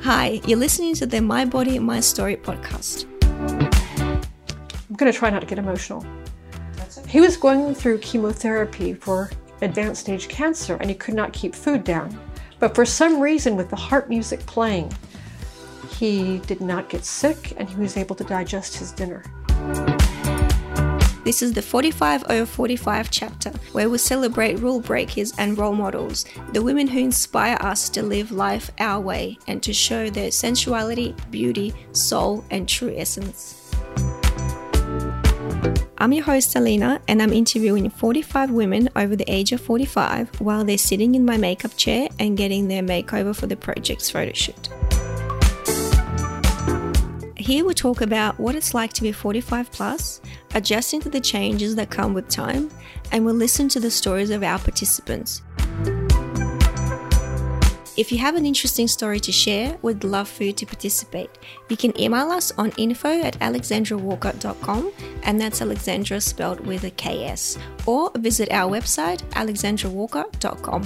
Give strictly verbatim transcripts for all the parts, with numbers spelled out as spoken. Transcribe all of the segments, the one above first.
Hi, you're listening to the My Body, My Story podcast. I'm going to try not to get emotional. That's okay. He was going through chemotherapy for advanced stage cancer and he could not keep food down. But for some reason, with the heart music playing, he did not get sick and he was able to digest his dinner. This is the forty-five over forty-five chapter, where we celebrate rule breakers and role models, the women who inspire us to live life our way and to show their sensuality, beauty, soul, and true essence. I'm your host, Alina, and I'm interviewing forty-five women over the age of forty-five while they're sitting in my makeup chair and getting their makeover for the project's photo shoot. Here we talk about what it's like to be forty-five plus, adjusting to the changes that come with time, and we'll listen to the stories of our participants. If you have an interesting story to share, we'd love for you to participate. You can email us on info at alexandra walker dot com, and that's Alexandra spelled with a K S, or visit our website alexandra walker dot com.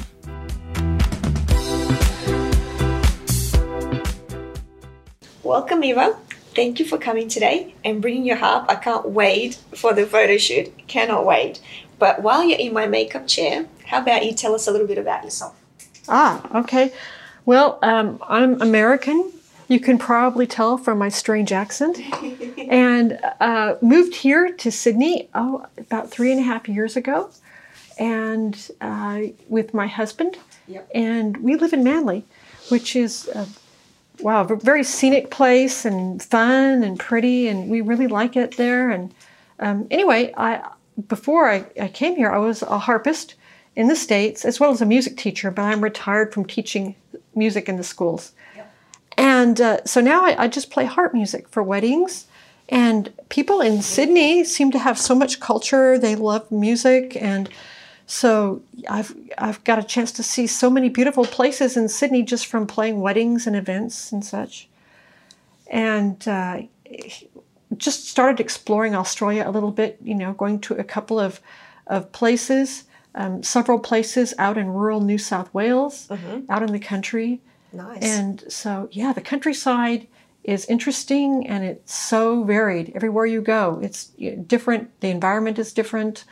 Welcome, Eva. Thank you for coming today and bringing your harp. I can't wait for the photo shoot. Cannot wait. But while you're in my makeup chair, how about you tell us a little bit about yourself? Ah, okay. Well, um, I'm American. You can probably tell from my strange accent. and uh, moved here to Sydney, oh, about three and a half years ago. And uh, with my husband. Yep. And we live in Manly, which is... Uh, Wow, a very scenic place and fun and pretty, and we really like it there. And um, anyway, I before I, I came here, I was a harpist in the States as well as a music teacher, but I'm retired from teaching music in the schools. Yep. And uh, so now I, I just play harp music for weddings. And people in Sydney seem to have so much culture. They love music, and so I've I've got a chance to see so many beautiful places in Sydney just from playing weddings and events and such. And uh, just started exploring Australia a little bit, you know, going to a couple of, of places, um, several places out in rural New South Wales, mm-hmm. out in the country. Nice. And so, yeah, the countryside is interesting and it's so varied. Everywhere you go, it's different. The environment is different.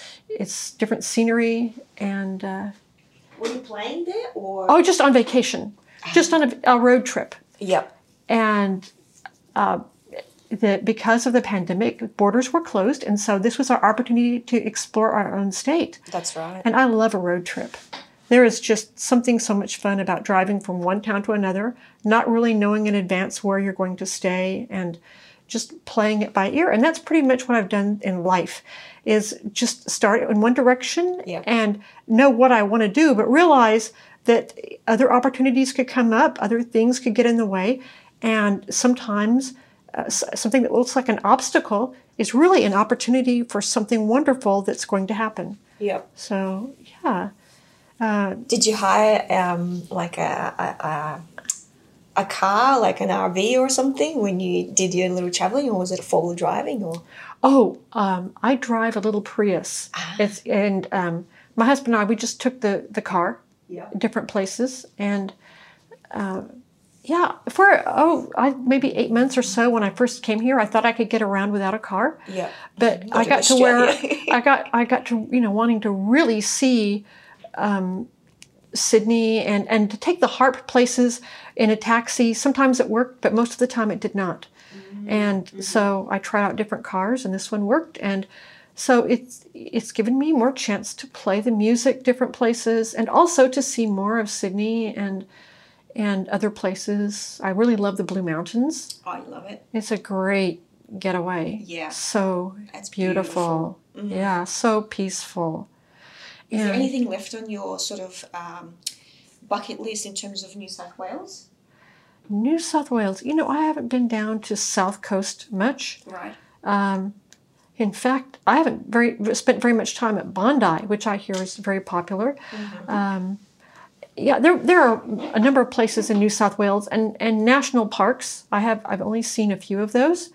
It's different scenery, and... Uh, Were you playing there, or...? Oh, just on vacation. Just on a, a road trip. Yep. And uh, the, because of the pandemic, borders were closed, and so this was our opportunity to explore our own state. That's right. And I love a road trip. There is just something so much fun about driving from one town to another, not really knowing in advance where you're going to stay, and just playing it by ear. And that's pretty much what I've done in life, is just start in one direction yep. and know what I want to do, but realize that other opportunities could come up, other things could get in the way. And sometimes uh, something that looks like an obstacle is really an opportunity for something wonderful that's going to happen. Yep. So, yeah. Uh, Did you hire um, like a... a, a a car, like an R V or something, when you did your little traveling, or was it four-wheel driving? Or oh, um, I drive a little Prius. Ah. It's and um, my husband and I, we just took the the car, yeah, different places, and uh, yeah, for oh, I maybe eight months or so when I first came here, I thought I could get around without a car. Yeah, but I got to where I got I got to you know wanting to really see. Um, Sydney and, and to take the harp places in a taxi. Sometimes it worked, but most of the time it did not. Mm-hmm. And mm-hmm. so I tried out different cars and this one worked. And so it's it's given me more chance to play the music different places and also to see more of Sydney and and other places. I really love the Blue Mountains. Oh, I love it. It's a great getaway. Yeah. So That's beautiful. beautiful. Mm-hmm. Yeah, so peaceful. Is there anything left on your sort of um, bucket list in terms of New South Wales? New South Wales. You know, I haven't been down to South Coast much. Right. Um, in fact, I haven't very spent very much time at Bondi, which I hear is very popular. Mm-hmm. Um, yeah, there there are a number of places in New South Wales and, and national parks. I have I've only seen a few of those,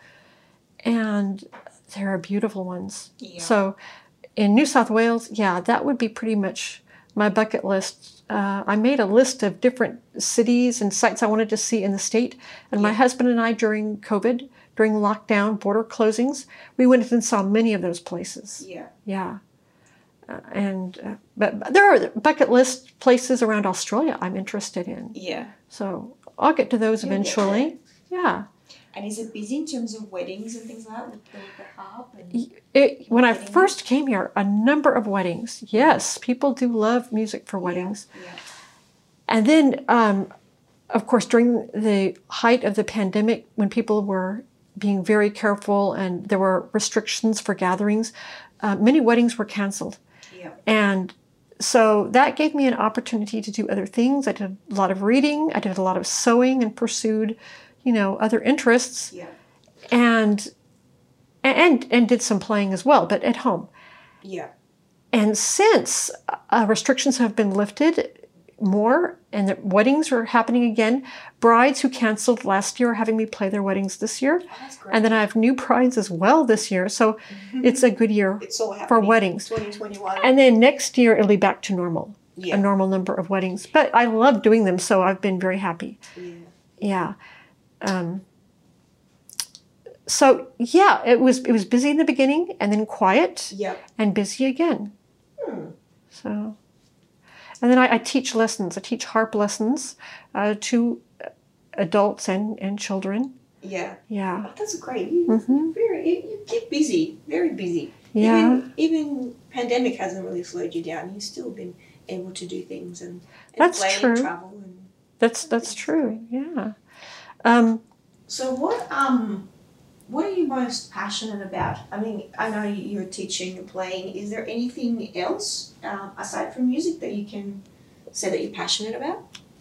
and there are beautiful ones. Yeah. So. In New South Wales, yeah, that would be pretty much my bucket list uh, I made a list of different cities and sites I wanted to see in the state. And my Yeah. husband and I, during COVID, during lockdown, border closings, we went and saw many of those places. Yeah. Yeah. Uh, and uh, but, but there are bucket list places around Australia I'm interested in. Yeah. So I'll get to those You'll get eventually. Yeah. And is it busy in terms of weddings and things like that with the, the harp? And It, when I Weddings? first came here, a number of weddings. Yes, people do love music for weddings. Yeah. And then, um, of course, during the height of the pandemic, when people were being very careful and there were restrictions for gatherings, uh, many weddings were canceled. Yeah. And so that gave me an opportunity to do other things. I did a lot of reading. I did a lot of sewing and pursued, you know, other interests. Yeah. And and and did some playing as well, but at home. Yeah. And since uh, restrictions have been lifted more and the weddings are happening again, brides who canceled last year are having me play their weddings this year. Oh, that's great. And then I have new brides as well this year. So it's a good year It's all happening. for weddings. twenty twenty-one. And then next year it'll be back to normal, Yeah. a normal number of weddings. But I love doing them, so I've been very happy. Yeah. Yeah. Um, so yeah, it was it was busy in the beginning and then quiet Yep. and busy again. Hmm. So, and then I, I teach lessons. I teach harp lessons uh, to adults and, and children. Yeah. Yeah. Oh, that's great. You, Mhm. You're very, you, you keep busy, very busy. Yeah. Even, even pandemic hasn't really slowed you down. You've still been able to do things and, and That's play true. and travel. And That's that's true. Yeah. Um, so what um what are you most passionate about? I mean, I know you're teaching and playing. Is there anything else um, aside from music that you can say that you're passionate about?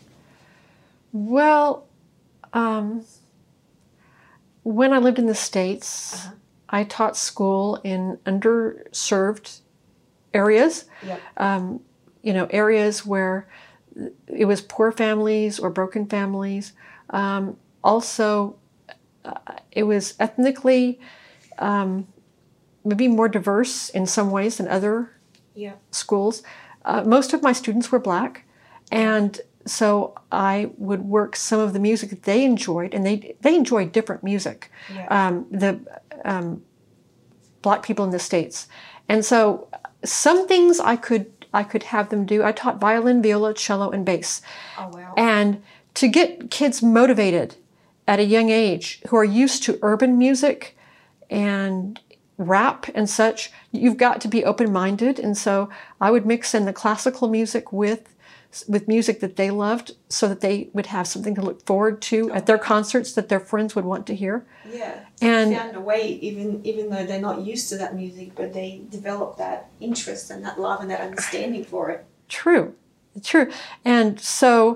well, um, when I lived in the States, Uh-huh. I taught school in underserved areas. Yep. Um, you know, areas where it was poor families or broken families. Um, also, uh, it was ethnically um, maybe more diverse in some ways than other Yeah. schools. Uh, most of my students were black, and so I would work some of the music that they enjoyed, and they they enjoyed different music. Yeah. Um, the um, black people in the States, and so some things I could I could have them do. I taught violin, viola, cello, and bass. Oh wow. And to get kids motivated at a young age who are used to urban music and rap and such, you've got to be open-minded. And so I would mix in the classical music with with music that they loved so that they would have something to look forward to at their concerts that their friends would want to hear. Yeah. And Found a way, even even though they're not used to that music, but they develop that interest and that love and that understanding for it. True, true. And so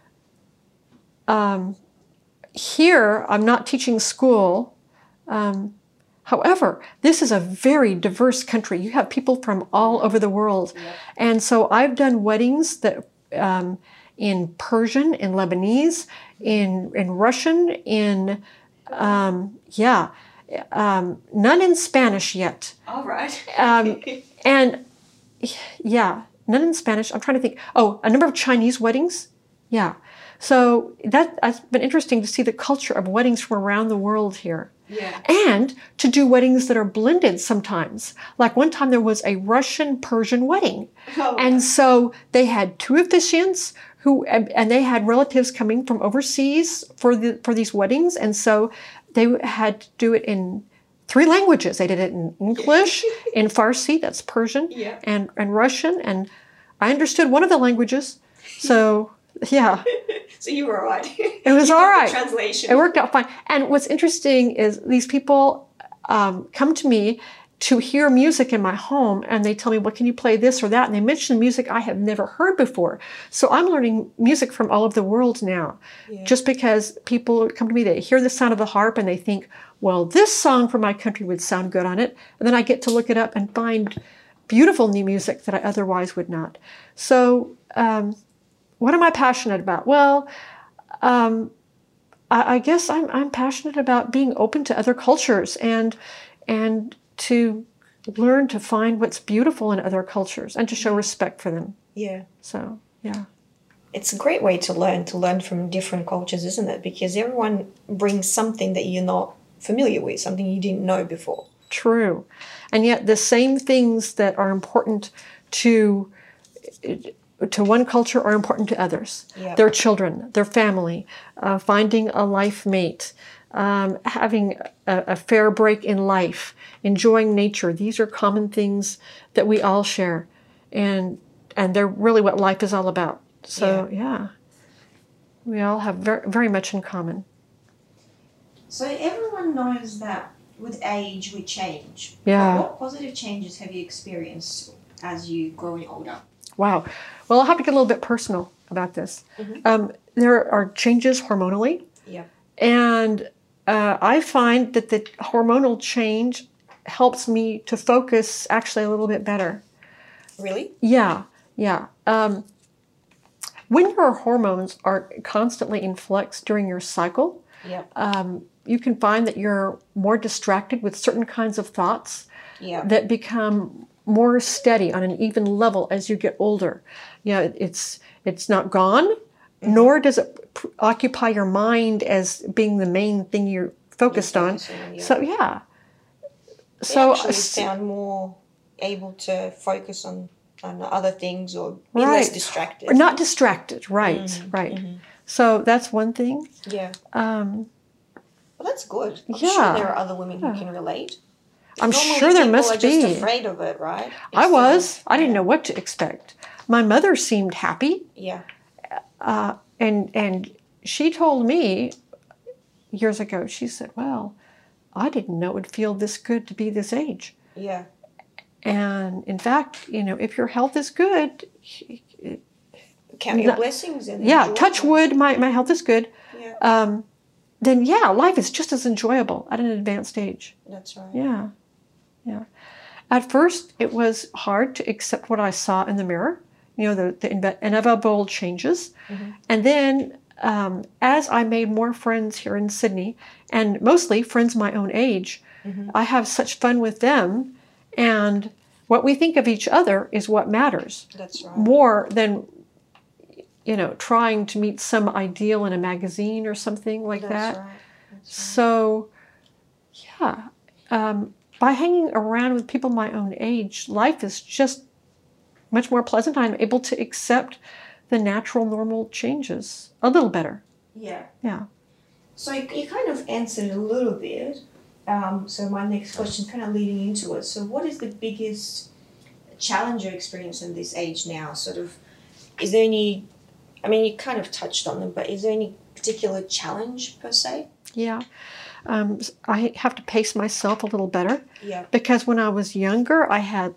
um, here, I'm not teaching school. Um, however, this is a very diverse country. You have people from all over the world. Yeah. And so I've done weddings that um, in Persian, in Lebanese, in, in Russian, in, um, yeah, um, none in Spanish yet. All right. Um, and yeah, none in Spanish. I'm trying to think. Oh, a number of Chinese weddings. Yeah. So that has been interesting to see the culture of weddings from around the world here. Yeah. And to do weddings that are blended sometimes. Like one time there was a Russian-Persian wedding. Oh, And so they had two officiants who, and and they had relatives coming from overseas for the for these weddings. And so they had to do it in three languages. They did it in English, in Farsi, that's Persian, Yeah. and, and Russian. And I understood one of the languages. So, yeah, So you were all right. it was You all got the right. Translation. It worked out fine. And what's interesting is these people um, come to me to hear music in my home, and they tell me, well, can you play this or that? And they mention music I have never heard before. So I'm learning music from all over the world now. Yeah. Just because people come to me, they hear the sound of the harp, and they think, well, this song from my country would sound good on it. And then I get to look it up and find beautiful new music that I otherwise would not. So um, what am I passionate about? Well, um, I, I guess I'm, I'm passionate about being open to other cultures and and to learn to find what's beautiful in other cultures and to show respect for them. Yeah. So, yeah. it's a great way to learn, to learn from different cultures, isn't it? Because everyone brings something that you're not familiar with, something you didn't know before. True. And yet the same things that are important to to one culture are important to others. Yep. Their children, their family, uh, finding a life mate, um, having a, a fair break in life, enjoying nature. These are common things that we all share. And and they're really what life is all about. So, yeah, yeah we all have very, very much in common. So everyone knows that with age we change. Yeah. What positive changes have you experienced as you growing older? Wow. Well, I'll have to get a little bit personal about this. Mm-hmm. Um, there are changes hormonally. Yeah. And uh, I find that the hormonal change helps me to focus actually a little bit better. Really? Yeah. Yeah. Um, when your hormones are constantly in flux during your cycle, yeah. um, you can find that you're more distracted with certain kinds of thoughts yeah. that become more steady on an even level as you get older. You know, it's it's not gone, mm-hmm. nor does it p- occupy your mind as being the main thing you're focused you're on. Yeah. So yeah. So, so actually uh, found more able to focus on, on other things or be right. less distracted. Or not distracted, right, mm-hmm. right. Mm-hmm. So that's one thing. Yeah. Um, well, that's good. I'm yeah. sure there are other women who can relate. I'm sure there must are be. Just afraid of it, right? Instead I was. Of, I didn't yeah. know what to expect. My mother seemed happy. Yeah. Uh, and and she told me years ago, she said, well, I didn't know it would feel this good to be this age. Yeah. And in fact, you know, if your health is good, count your blessings. And yeah, touch them. Wood, my, my health is good. Yeah. Um, then yeah, life is just as enjoyable at an advanced age. That's right. Yeah. Yeah. At first, it was hard to accept what I saw in the mirror, you know, the, the inevitable changes. Mm-hmm. And then um, as I made more friends here in Sydney, and mostly friends my own age, mm-hmm. I have such fun with them. And what we think of each other is what matters. That's right. More than, you know, trying to meet some ideal in a magazine or something like That's that. Right. That's right. So, yeah. Um, by hanging around with people my own age, life is just much more pleasant. I'm able to accept the natural, normal changes a little better. Yeah. Yeah. So you, you kind of answered a little bit. Um, so my next question kind of leading into it. So what is the biggest challenge you're experiencing in this age now? Sort of, is there any, I mean, you kind of touched on them, but is there any particular challenge per se? Yeah. Um, I have to pace myself a little better. Yeah. Because when I was younger, I had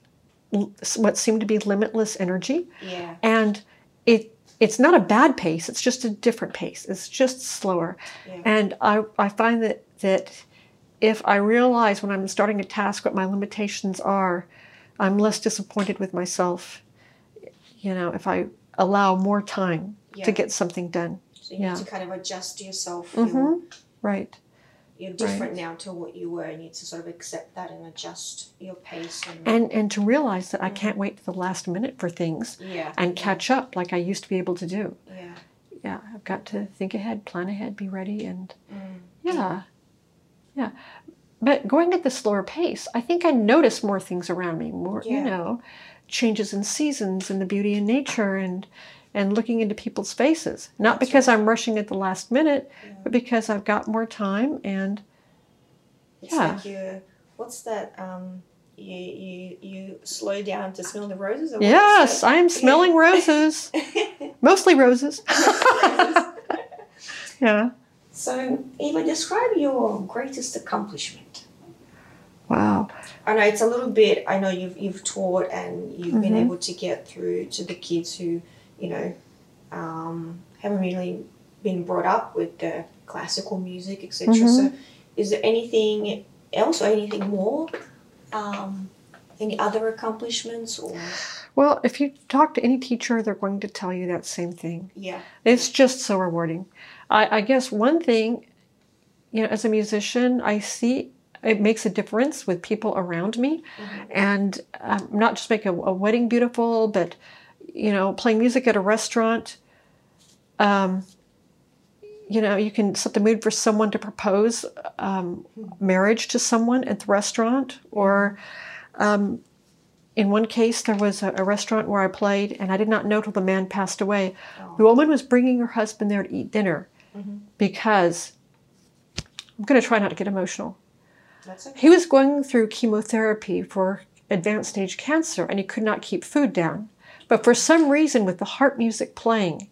what seemed to be limitless energy. Yeah. And it it's not a bad pace. It's just a different pace. It's just slower. Yeah. And I, I find that, that if I realize when I'm starting a task what my limitations are, I'm less disappointed with myself, you know, if I allow more time yeah. to get something done. So you yeah. need to kind of adjust yourself. Mm-hmm. You're, right. You're different right. now to what you were. You need to sort of accept that and adjust your pace. And and, and to realize that mm-hmm. I can't wait to the last minute for things yeah. and yeah. catch up like I used to be able to do. Yeah. Yeah, I've got to think ahead, plan ahead, be ready, and mm. yeah, yeah. But going at the slower pace, I think I notice more things around me, more, yeah. you know, changes in seasons and the beauty in nature and and looking into people's faces. Not That's because right. I'm rushing at the last minute, yeah. but because I've got more time and it's yeah. like you, what's that, um, you, you, you slow down to smell the roses? Or yes, I am smelling yeah. roses. Mostly roses. yeah. So, Eva, describe your greatest accomplishment. Wow. I know it's a little bit, I know you've you've taught and you've mm-hmm. been able to get through to the kids who, you know, um, haven't really been brought up with the classical music, et cetera. Mm-hmm. So is there anything else or anything more? Um, any other accomplishments? Or? Well, if you talk to any teacher, they're going to tell you that same thing. Yeah. It's just so rewarding. I, I guess one thing, you know, as a musician, I see it makes a difference with people around me. Mm-hmm. And um, not just make a, a wedding beautiful, but, you know, playing music at a restaurant Um, you know, you can set the mood for someone to propose um, marriage to someone at the restaurant. Or um, in one case, there was a, a restaurant where I played, and I did not know till the man passed away. Oh. The woman was bringing her husband there to eat dinner mm-hmm. because, I'm going to try not to get emotional. That's okay. He was going through chemotherapy for advanced stage cancer, and he could not keep food down. But for some reason, with the harp music playing,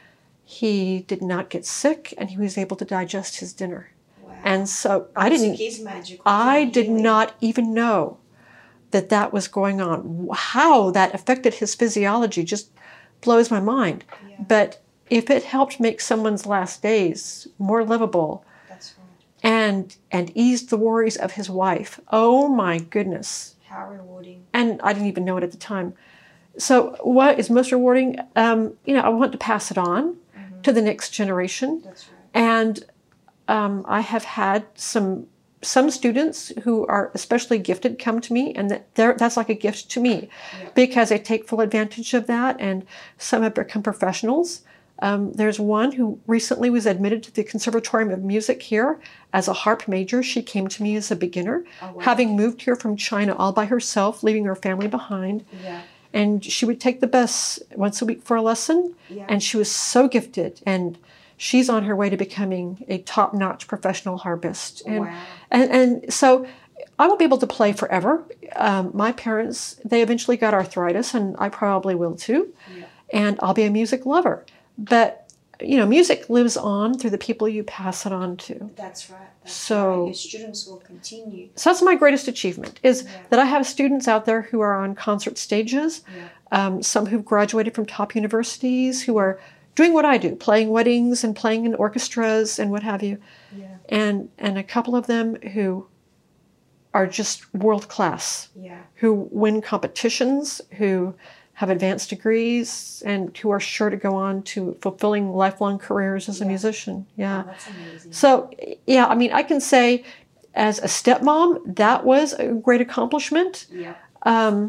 he did not get sick, and he was able to digest his dinner. Wow. And so I didn't. Is magical I did healing. not even know that that was going on. How that affected his physiology just blows my mind. Yeah. But if it helped make someone's last days more livable, that's right. and and eased the worries of his wife, oh my goodness! How rewarding. And I didn't even know it at the time. So what is most rewarding? Um, you know, I want to pass it on mm-hmm. to the next generation. That's right. And um, I have had some some students who are especially gifted come to me, and that that's like a gift to me yeah. because they take full advantage of that. And some have become professionals. Um, there's one who recently was admitted to the Conservatorium of Music here as a harp major. She came to me as a beginner, oh, wow. having moved here from China all by herself, leaving her family behind. Yeah. And she would take the bus once a week for a lesson, yeah. and she was so gifted. And she's on her way to becoming a top-notch professional harpist. And, wow. and, and so I won't be able to play forever. Um, my parents, they eventually got arthritis, and I probably will too. Yeah. And I'll be a music lover. But, you know, music lives on through the people you pass it on to. That's right. That's so, right. Your students will continue. So that's my greatest achievement, is yeah. that I have students out there who are on concert stages, yeah. um, some who've graduated from top universities, who are doing what I do, playing weddings and playing in orchestras and what have you. Yeah. And and a couple of them who are just world class, yeah. who win competitions, who have advanced degrees, and who are sure to go on to fulfilling lifelong careers as yeah. a musician. Yeah. Oh, that's amazing. So, yeah, I mean, I can say as a stepmom, that was a great accomplishment. Yeah. Um,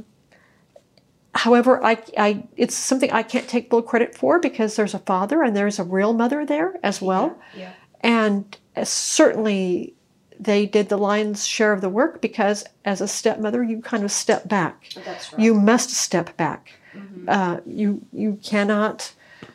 however, I, I, it's something I can't take full credit for, because there's a father and there's a real mother there as well. Yeah. yeah. And uh, certainly they did the lion's share of the work, because as a stepmother, you kind of step back. Oh, that's right. You must step back. Mm-hmm. Uh, you you cannot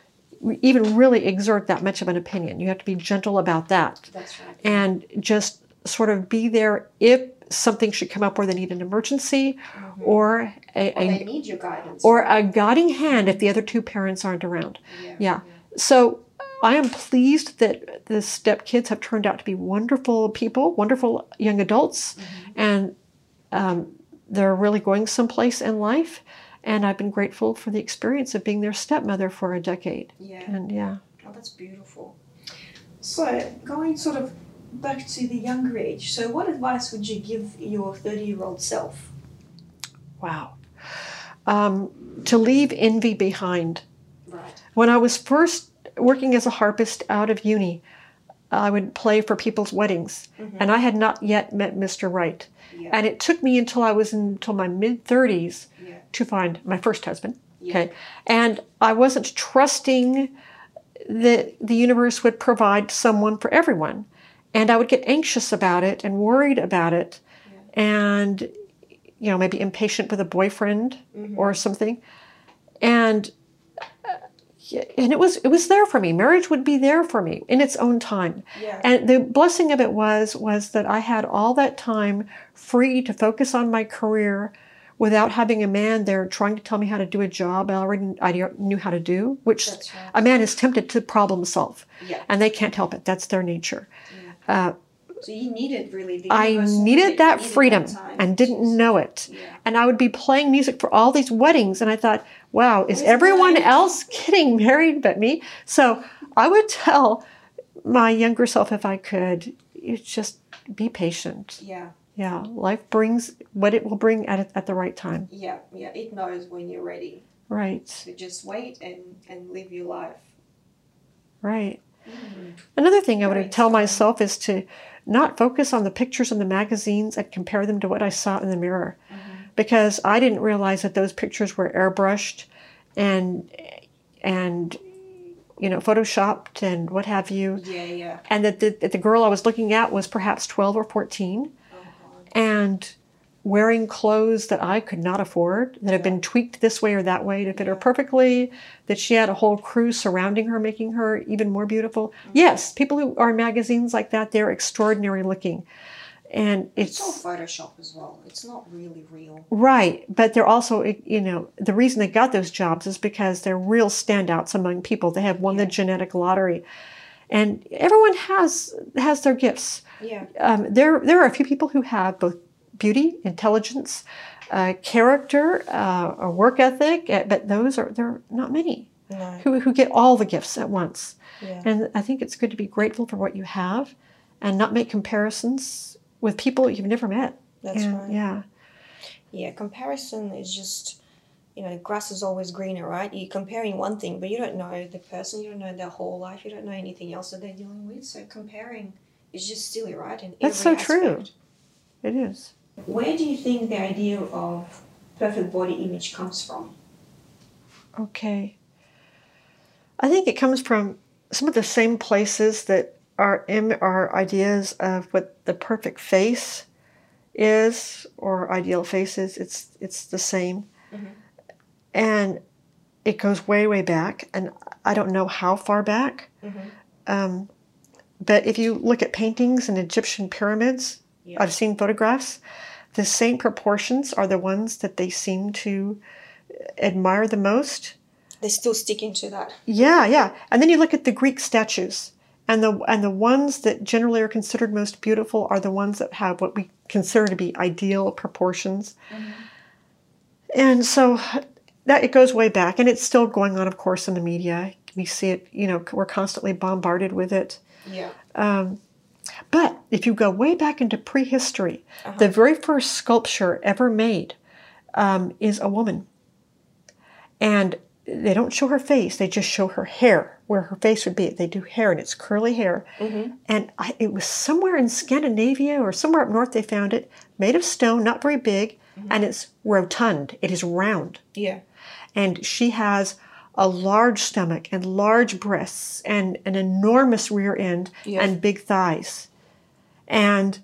even really exert that much of an opinion. You have to be gentle about that. That's right. And just sort of be there if something should come up where they need an emergency, mm-hmm. or a, or a they need your guidance, or a guiding hand if the other two parents aren't around. Yeah. Yeah. yeah. So I am pleased that the step kids have turned out to be wonderful people, wonderful young adults, mm-hmm. and um, they're really going someplace in life. And I've been grateful for the experience of being their stepmother for a decade. Yeah. And yeah. Oh, that's beautiful. So going sort of back to the younger age, so what advice would you give your thirty-year-old self? Wow. Um, to leave envy behind. Right. When I was first working as a harpist out of uni, I would play for people's weddings, mm-hmm. and I had not yet met Mister Right. Yeah. And it took me until I was until my mid-thirties yeah. to find my first husband. Yeah. Okay, and I wasn't trusting that the universe would provide someone for everyone, and I would get anxious about it and worried about it, yeah. and you know, maybe impatient with a boyfriend mm-hmm. or something, and. And it was it was there for me. Marriage would be there for me in its own time. Yeah. And the blessing of it was was that I had all that time free to focus on my career without having a man there trying to tell me how to do a job I already I knew how to do, which That's right. a man is tempted to problem solve. Yeah. And they can't help it. That's their nature. Yeah. Uh, so you needed really the I needed that needed freedom that and didn't know it. Yeah. And I would be playing music for all these weddings, and I thought, wow, is everyone else getting married but me? So I would tell my younger self, if I could, you just be patient. Yeah. Yeah. Life brings what it will bring at at the right time. Yeah. Yeah. It knows when you're ready. Right. So just wait and, and live your life. Right. Mm-hmm. Another thing I would Great. tell myself is to not focus on the pictures in the magazines and compare them to what I saw in the mirror. Mm-hmm. Because I didn't realize that those pictures were airbrushed and and you know, photoshopped and what have you. Yeah, yeah. And that the, that the girl I was looking at was perhaps twelve or fourteen. Oh, God. And wearing clothes that I could not afford, that have been tweaked this way or that way to fit her perfectly, that she had a whole crew surrounding her, making her even more beautiful. Mm-hmm. Yes, people who are in magazines like that, they're extraordinary looking. And it's, it's all Photoshop as well. It's not really real. Right. But they're also, you know, the reason they got those jobs is because they're real standouts among people. They have won yeah. the genetic lottery. And everyone has has their gifts. Yeah. Um, there, there are a few people who have both beauty, intelligence, uh, character, uh, a work ethic, but those are, there are not many no. who, who get all the gifts at once. Yeah. And I think it's good to be grateful for what you have and not make comparisons with people you've never met. That's and, right. Yeah. Yeah, comparison is just, you know, grass is always greener, right? You're comparing one thing, but you don't know the person, you don't know their whole life, you don't know anything else that they're dealing with. So comparing is just silly, right? In That's so every true. aspect. It is. Where do you think the idea of perfect body image comes from? Okay. I think it comes from some of the same places that our, our ideas of what the perfect face is or ideal face is. It's, it's the same. Mm-hmm. And it goes way, way back. And I don't know how far back. Mm-hmm. Um, but if you look at paintings in Egyptian pyramids, yeah. I've seen photographs. The same proportions are the ones that they seem to admire the most. They're still sticking to that. Yeah, yeah. And then you look at the Greek statues, and the and the ones that generally are considered most beautiful are the ones that have what we consider to be ideal proportions. Mm-hmm. And so that it goes way back, and it's still going on, of course, in the media. We see it. You know, we're constantly bombarded with it. Yeah. Um, But if you go way back into prehistory, uh-huh. the very first sculpture ever made um, is a woman. And they don't show her face, they just show her hair, where her face would be. They do hair, and it's curly hair. Mm-hmm. And I, it was somewhere in Scandinavia or somewhere up north they found it, made of stone, not very big, mm-hmm. and it's rotund. It is round. Yeah. And she has a large stomach and large breasts and an enormous rear end yeah. and big thighs. And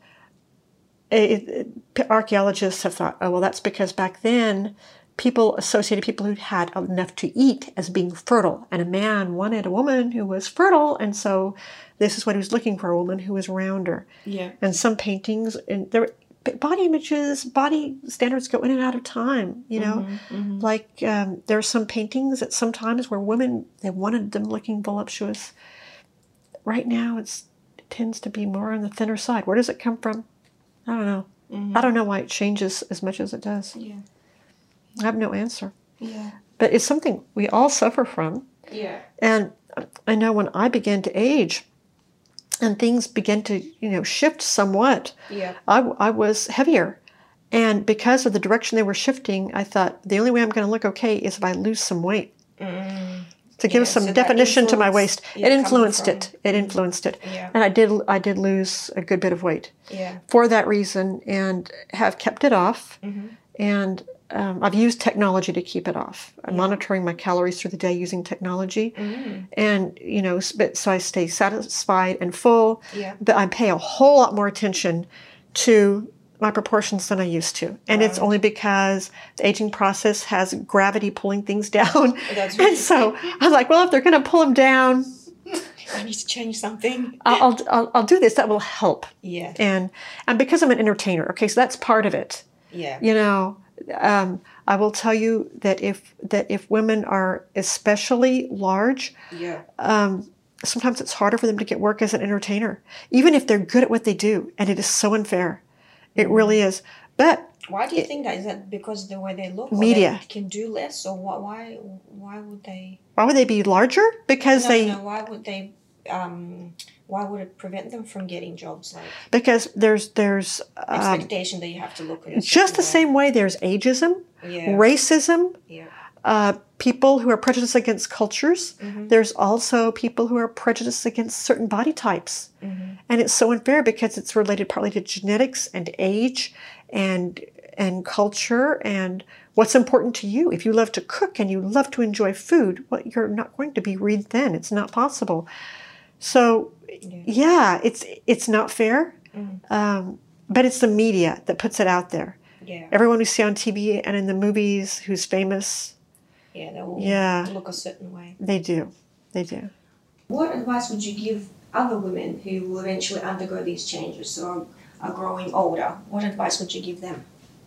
it, it, archaeologists have thought, oh, well, that's because back then people associated people who had enough to eat as being fertile. And a man wanted a woman who was fertile, and so this is what he was looking for, a woman who was rounder. Yeah. And some paintings, and there body images, body standards go in and out of time, you know. Mm-hmm, mm-hmm. Like um, there are some paintings at some times where women, they wanted them looking voluptuous. Right now it's, it tends to be more on the thinner side. Where does it come from? I don't know. Mm-hmm. I don't know why it changes as much as it does. Yeah. I have no answer. Yeah. But it's something we all suffer from. Yeah. And I know when I began to age, and things began to, you know, shift somewhat. Yeah. I, I was heavier. And because of the direction they were shifting, I thought the only way I'm going to look okay is if I lose some weight. Mm. To give yeah, some so definition to my waist. It influenced from, it. It influenced it. Yeah. And I did I did lose a good bit of weight. Yeah. For that reason, and have kept it off. Mm-hmm. And um, I've used technology to keep it off. I'm yeah. monitoring my calories through the day using technology. Mm-hmm. And, you know, so I stay satisfied and full. Yeah. But I pay a whole lot more attention to my proportions than I used to. And right. it's only because the aging process has gravity pulling things down. That's really and so I'm like, well, if they're going to pull them down, I need to change something. I'll, I'll I'll do this. That will help. Yeah. And and because I'm an entertainer, okay, so that's part of it. Yeah. You know, um, I will tell you that if that if women are especially large, yeah. um, sometimes it's harder for them to get work as an entertainer, even if they're good at what they do. And it is so unfair. It mm-hmm. really is. But why do you it, think that? Is that because of the way they look? Media. Or they can do less, or why? Why, why would they? Why would they be larger? Because no, they. No, why would they? Um, why would it prevent them from getting jobs? Like because there's there's um, expectation that you have to look at it just the way. Same way. There's ageism, yeah. racism, yeah. uh, people who are prejudiced against cultures. Mm-hmm. There's also people who are prejudiced against certain body types, mm-hmm. and it's so unfair because it's related partly to genetics and age, and and culture and what's important to you. If you love to cook and you love to enjoy food, well, you're not going to be read thin. It's not possible. So, yeah, yeah it's it's not fair, mm. um, but it's the media that puts it out there. Yeah. Everyone we see on T V and in the movies who's famous, yeah, they will yeah, look a certain way. They do. They do. What advice would you give other women who will eventually undergo these changes or are growing older? What advice would you give them?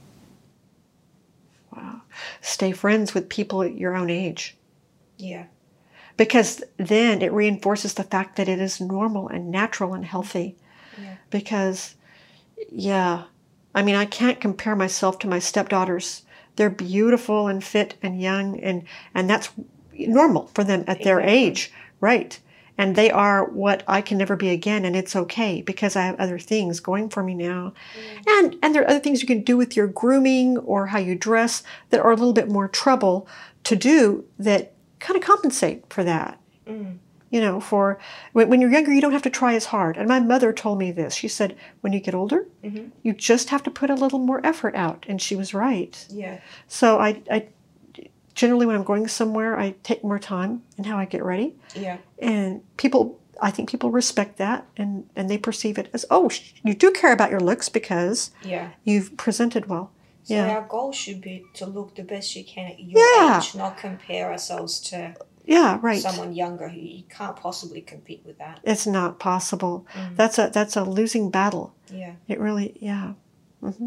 Wow. Stay friends with people at your own age. Yeah. Because then it reinforces the fact that it is normal and natural and healthy. Yeah. Because, yeah, I mean, I can't compare myself to my stepdaughters. They're beautiful and fit and young, and, and that's normal for them at their exactly. age, right? And they are what I can never be again, and it's okay because I have other things going for me now. Mm. And and there are other things you can do with your grooming or how you dress that are a little bit more trouble to do that kind of compensate for that. Mm. You know, for when, when you're younger, you don't have to try as hard. And my mother told me this. She said, when you get older, mm-hmm. you just have to put a little more effort out. And she was right. Yeah. So I, I generally, when I'm going somewhere, I take more time in how I get ready. Yeah. And people, I think people respect that, and, and they perceive it as, oh, you do care about your looks because yeah. you've presented well. So yeah. our goal should be to look the best you can at your yeah. age, not compare ourselves to yeah, right. someone younger who you can't possibly compete with that. It's not possible. Mm. That's a that's a losing battle. Yeah. It really, yeah. Mm-hmm.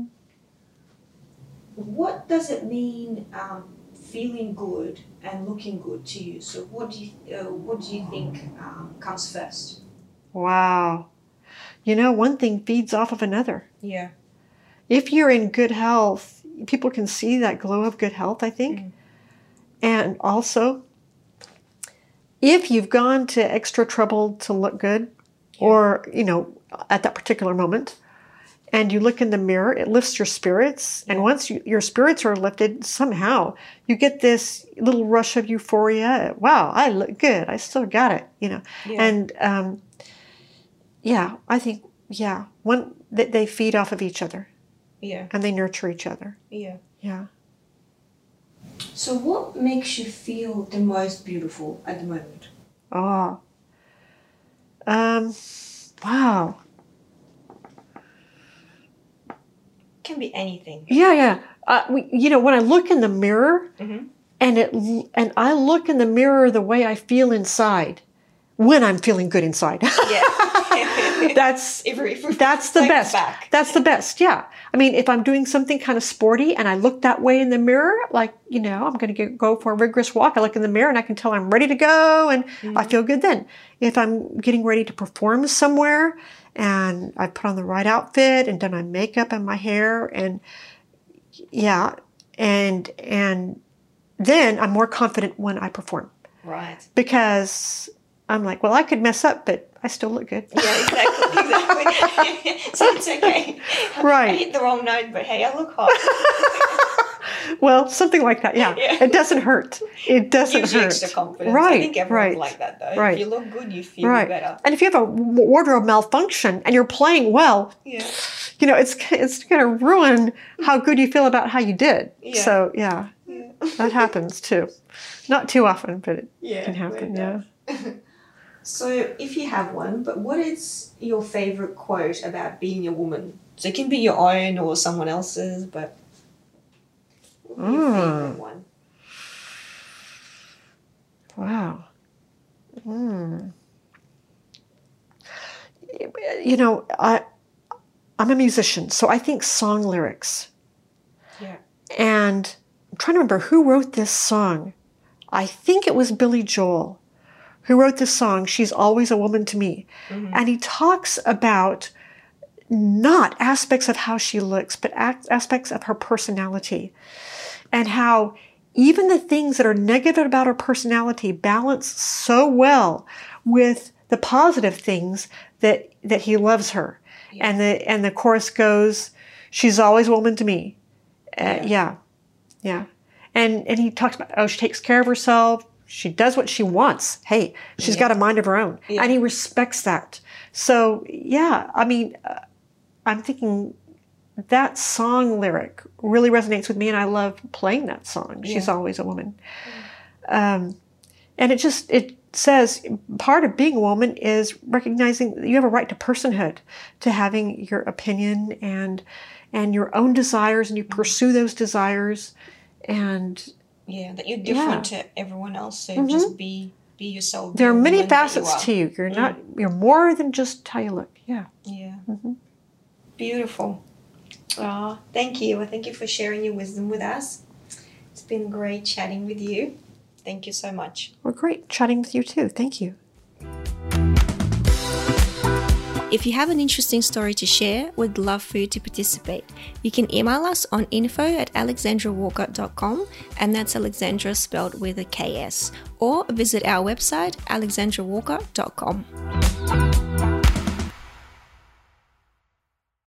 What does it mean, um, feeling good and looking good to you? So what do you uh, what do you think um, comes first? Wow. You know, one thing feeds off of another. Yeah. If you're in good health, people can see that glow of good health, I think. Mm. And also, if you've gone to extra trouble to look good, yeah. or, you know, at that particular moment, and you look in the mirror, it lifts your spirits. Yeah. And once you, your spirits are lifted, somehow you get this little rush of euphoria. Wow, I look good. I still got it, you know. Yeah. And, um, yeah, I think, yeah, one they, they feed off of each other. Yeah. And they nurture each other. Yeah. Yeah. So what makes you feel the most beautiful at the moment? Oh. Um, wow. Can be anything. Yeah, yeah. Uh, we, you know, when I look in the mirror, mm-hmm. and it, and I look in the mirror the way I feel inside, when I'm feeling good inside. Yeah. That's if we're, if we're that's the best. Back. That's the best. Yeah. I mean, if I'm doing something kind of sporty and I look that way in the mirror, like, you know, I'm going to go for a rigorous walk. I look in the mirror and I can tell I'm ready to go, and mm-hmm. I feel good then. If I'm getting ready to perform somewhere and I put on the right outfit and done my makeup and my hair, and yeah, and and then I'm more confident when I perform. Right. Because I'm like, well, I could mess up, but I still look good. Yeah, exactly, exactly. So it's okay. Right. I hit the wrong note, but hey, I look hot. Well, something like that, yeah. yeah. It doesn't hurt. It doesn't it gives hurt. You extra confidence. Right, I think everyone's right, like that, though. Right. If you look good, you feel right. better. And if you have a wardrobe malfunction and you're playing well, yeah. you know, it's it's going to ruin how good you feel about how you did. Yeah. So, yeah, yeah. that happens too. Not too often, but it yeah, can happen, yeah. So, if you have one, but what is your favorite quote about being a woman? So it can be your own or someone else's, but what would be your mm. favorite one? Wow. Mm. You know, I, I'm a musician, so I think song lyrics. Yeah. And I'm trying to remember who wrote this song. I think it was Billy Joel who wrote this song, She's Always a Woman to Me. Mm-hmm. And he talks about not aspects of how she looks, but aspects of her personality. And how even the things that are negative about her personality balance so well with the positive things that, that he loves her. Yeah. And the and the chorus goes, she's always a woman to me. Uh, yeah. yeah. Yeah. And and he talks about, oh, she takes care of herself. She does what she wants. Hey, she's yeah. got a mind of her own. Yeah. And he respects that. So, yeah, I mean, uh, I'm thinking that song lyric really resonates with me, and I love playing that song. She's Yeah. always a woman. Um, and it just, it says part of being a woman is recognizing that you have a right to personhood, to having your opinion and and your own desires, and you pursue those desires. And Yeah, that you're different Yeah. to everyone else. So Mhm. just be be yourself. be there are the many woman that you facets are. to you. You're not, you're more than just how you look. Yeah. Yeah. Mhm. Beautiful. Oh, thank you. Well, thank you for sharing your wisdom with us. It's been great chatting with you. Thank you so much. Well, great chatting with you too. Thank you. If you have an interesting story to share, we'd love for you to participate. You can email us on info at alexandra walker dot com, and that's Alexandra spelled with a K S, or visit our website alexandra walker dot com.